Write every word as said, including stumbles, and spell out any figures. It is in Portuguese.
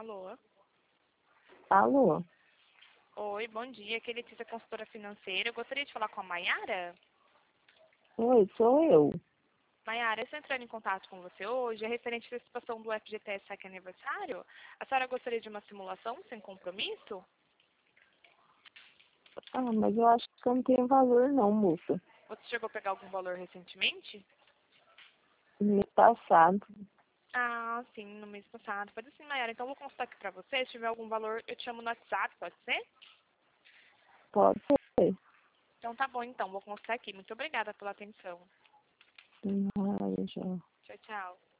Alô? Alô? Oi, bom dia. Aqui é Letícia, consultora financeira. Eu gostaria de falar com a Mayara. Oi, sou eu. Mayara, eu estou entrando em contato com você hoje, é referente à participação do F G T S S E C Aniversário. A senhora gostaria de uma simulação sem compromisso? Ah, mas eu acho que não tem valor não, moça. Você chegou a pegar algum valor recentemente? Mês passado. Ah, sim, no mês passado. Pode sim, Mayara. Então eu vou consultar aqui pra você. Se tiver algum valor, eu te chamo no WhatsApp, pode ser? Pode ser. Então tá bom, então. Vou consultar aqui. Muito obrigada pela atenção. Ai, já. Tchau, tchau.